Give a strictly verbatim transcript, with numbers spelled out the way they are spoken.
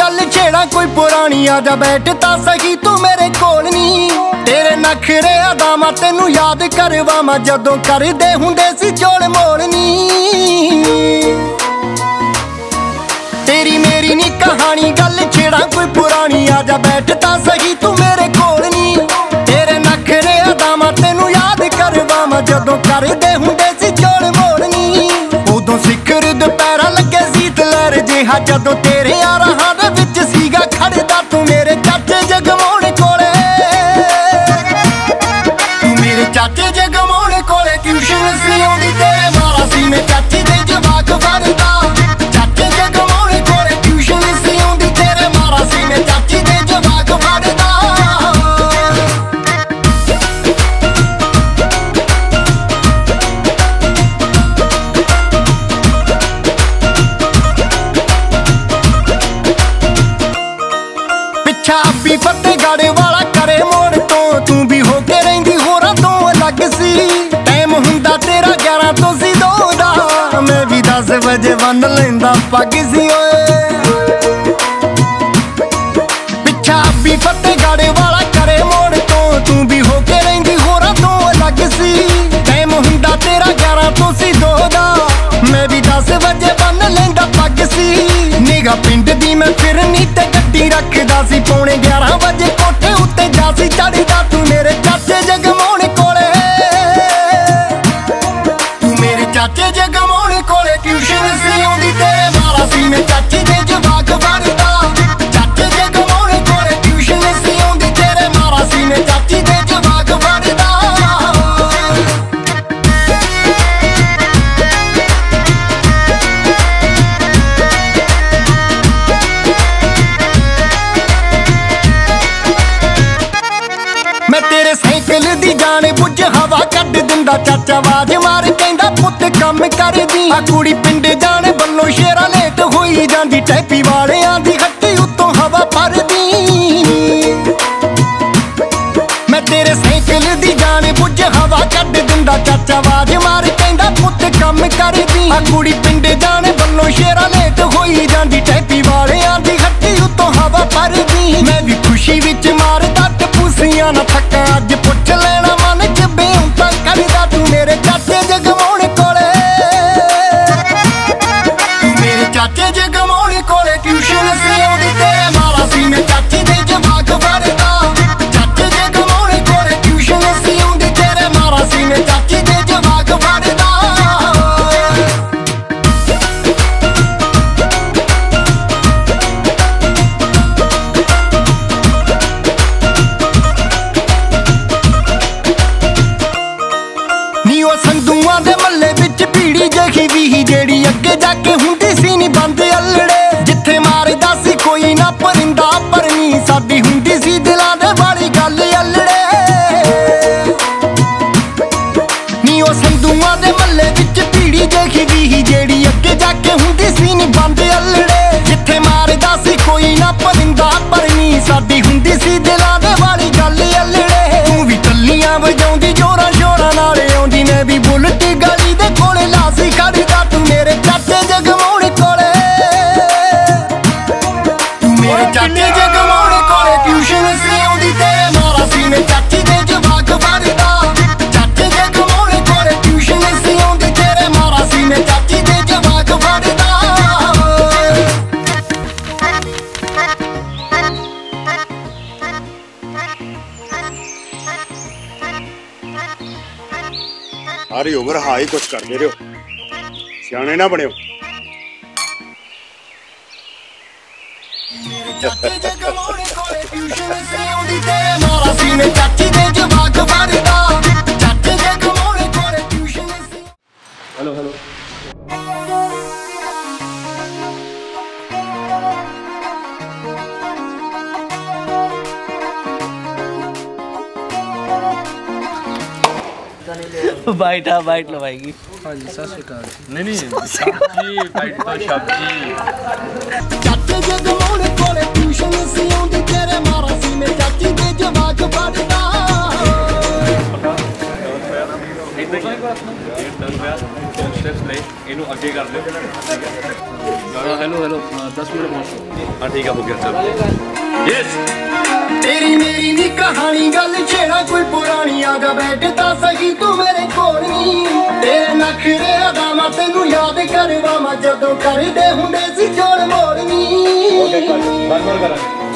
गल छेड़ा कोई पुरानी, आजा बैठ तां सही तू मेरे कोल नी। तेरे नखरे अदामा तेनू याद करवावां जदों करदे हुंदे सी चोल मोल नी। तेरी मेरी नी कहानी गल छेड़ा कोई पुरानी, आजा बैठ तां सही तू मेरे कोल नी। तेरे नखरे अदामा तेनू याद करवावां जदों करदे हुंदे सी चोल मोल नी। उदों सिखर दुपहरा लगे सीत लहर जिहा जदों तेरे यारां दे विच सीगा खड़दा तू मेरे चाचे जगमोहन कोले। तू मेरे चाचे जगमोहन कोले ट्यूशन सी आउंदी तेरे मारा सी मैं चाची दे जवाक फड़दा। चाचे जगमोहन कोले ट्यूशन सी आउंदी तेरे मारा सी मैं चाची दे जवाक फड़दा। छाबी फतेहगढ़ वाला करे मोड़ तो तू भी होके रहिंदी होरां तो अलग सी। टाइम हुंदा तेरा ग्यारह तो सी दो दा, मैं भी दस बजे बंद लैंदा पग सी ओए। पिछा भी फतेहगढ़ वाला करे मोड़ तो तू भी होके रहिंदी होरां तो अलग सी। टाइम हुंदा तेरा ग्यारह तो सी दो दा, मैं भी दस बजे बंद लैंदा पग सी। निगा पिंड दी मैं फिरनी ते गड्डी रखदा सी, पौने ग्यारह बजे कोठे उत्ते जा सी चढ़दा तू मेरे चाचे जगमोहन कोले। तू मेरे चाचे जगमोहन कोले ट्यूशन सी आउंदी तेरे मारा सी मैं चाची दे जवाक फड़दा। चाचे जगमोहन कोले ट्यूशन सी आउंदी तेरे मारा सी मैं चाची दे जवाक फड़दा। मैं तेरे साइकिल दी जान बुझ हवा कट दिंदा, चाचा आवाज मार कहंदा पुत्त कम कर दी। आ कुड़ी पिंड जाने बल्लों शेरा लेट होई जांदी, टैपी वालियां दी हट्टी उत्तों हवा भरदी। मैं तेरे साइकिल दी जान बुझ हवा कट दिंदा, चाचा आवाज मार कहंदा पुत्त कम कर दी। आ कुड़ी पिंड जाने बल्लों शेरा लेट होई जांदी, टैपी वालियां दी हट्टी उत्तों हवा भरदी। मैं भी खुशी विच मारदा टपूसियां ना थक्का, अज पुछ लेना मन च बेउंता करदा तू मेरे चाचे जगमोहन कोले। तू मेरे चाचे जगमोहन कोले ट्यूशन सी आउंदी तेरे मारा सी मैं चाची दे जवाक फड़दा। चाचे जगमोहन कोले ट्यूशन सी आउंदी तेरे मारा सी मैं चाची दे जवाक फड़दा। संधुआं दे मल्ले विच भीड़ी जही भी जेड़ी अगे जाके हुंदी सी नी बंद अल्लड़े। जिथे मारदा सी कोई ना परिंदा परनी, साडी हुंदी सी दिलां दे वाली गल अल्लड़े। नी ओ संधुआं दे मल्ले विच भीड़ी जही भी जेड़ी अगे जाके हुंदी सी नी बंद अल्लड़े। जिथे मारदा सी कोई ना परिंदा परनी, साडी हुंदी सी दिलां दे वाली गल अल्लड़े। तू भी टल्लियां वजाउंदी जोरां शोरां नाल आउंदी, मैं भी बुलट गली दे कोले लासी खड़दा तू मेरे चाचे जगमोहन कोले। तू मेरे चाचे जगमोहन कोले ट्यूशन सी आउंदी तेरे मारा सी मैं चाची दे जवाक फड़दा। चाचे जगमोहन कोले ट्यूशन सी आउंदी तेरे मारा सी मैं चाची दे जवाक फड़दा। सारी उम्र हा ही कुछ करते रहो, सियाने ना बने। हेलो हेलो बाइट हाँ बाइट लो भाई। हाँ जी सत श्री अकाल। नहीं नहीं सब्जी बाइट तो सब्जी। चाचे जगमोहन कोले ट्यूशन सी आउंदी तेरे मारा सी मैं चाची दे जवाक फड़दा। स्टेप्स ले इनू अगे कर दे। हेलो हेलो दस मिनट पहुँचो। हाँ ठीक है हो गया चलो यस तेरी मेरी नी कहानी गल छेड़ा कोई पुरानी आजा बैठता सही तू मेरे कोल नी तेरे नखरे अदामा तेनू याद करवावां जदों करदे हुंदे सी जोड़ मोड़ नी ओके बार बार करा